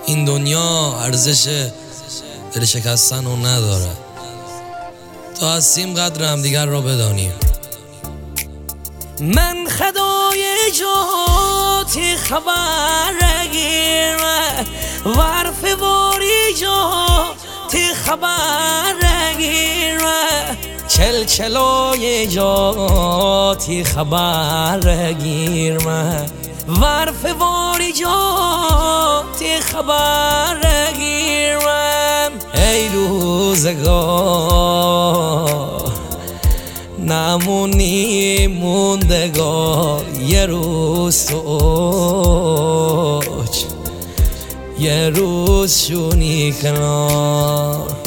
این دنیا ارزش دل شکستن رو نداره. تا هستیم قدر هم دیگر را بدانیم. من خدای جاتی خبر گیر ورف واری جاتی خبر گیر چلچلای جاتی خبر گیر ورف واری جاتی خبر گیر ای روزگار نمونی موندگار یه روز تو اوج یه روز شونی کنار